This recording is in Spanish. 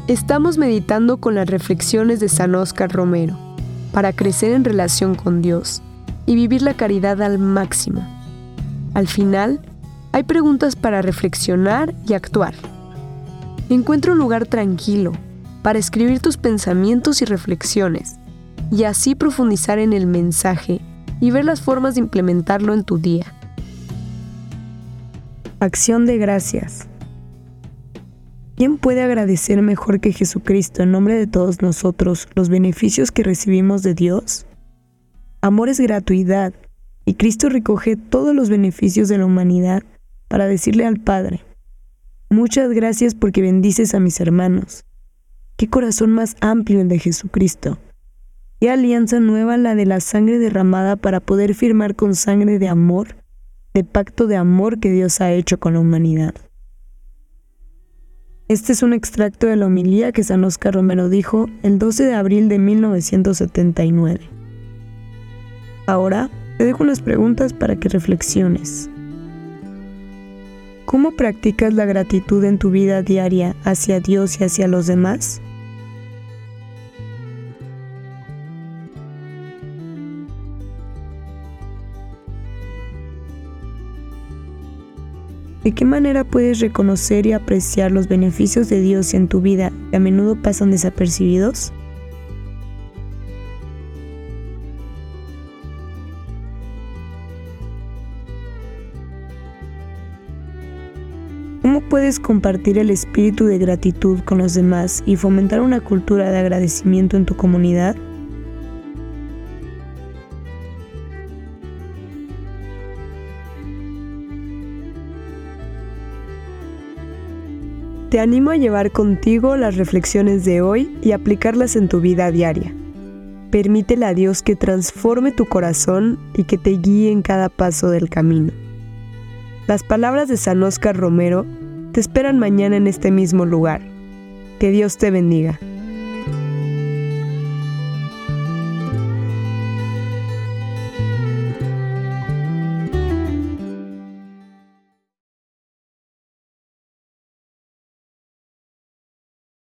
Estamos meditando con las reflexiones de San Óscar Romero para crecer en relación con Dios y vivir la caridad al máximo. Al final, hay preguntas para reflexionar y actuar. Encuentra un lugar tranquilo para escribir tus pensamientos y reflexiones y así profundizar en el mensaje y ver las formas de implementarlo en tu día. Acción de gracias. ¿Quién puede agradecer mejor que Jesucristo en nombre de todos nosotros los beneficios que recibimos de Dios? Amor es gratuidad y Cristo recoge todos los beneficios de la humanidad para decirle al Padre: muchas gracias porque bendices a mis hermanos. Qué corazón más amplio el de Jesucristo. Qué alianza nueva la de la sangre derramada para poder firmar con sangre de amor, de pacto de amor que Dios ha hecho con la humanidad. Este es un extracto de la homilía que San Óscar Romero dijo el 12 de abril de 1979. Ahora te dejo unas preguntas para que reflexiones. ¿Cómo practicas la gratitud en tu vida diaria hacia Dios y hacia los demás? ¿De qué manera puedes reconocer y apreciar los beneficios de Dios en tu vida que a menudo pasan desapercibidos? ¿Cómo puedes compartir el espíritu de gratitud con los demás y fomentar una cultura de agradecimiento en tu comunidad? Te animo a llevar contigo las reflexiones de hoy y aplicarlas en tu vida diaria. Permítele a Dios que transforme tu corazón y que te guíe en cada paso del camino. Las palabras de San Óscar Romero te esperan mañana en este mismo lugar. Que Dios te bendiga.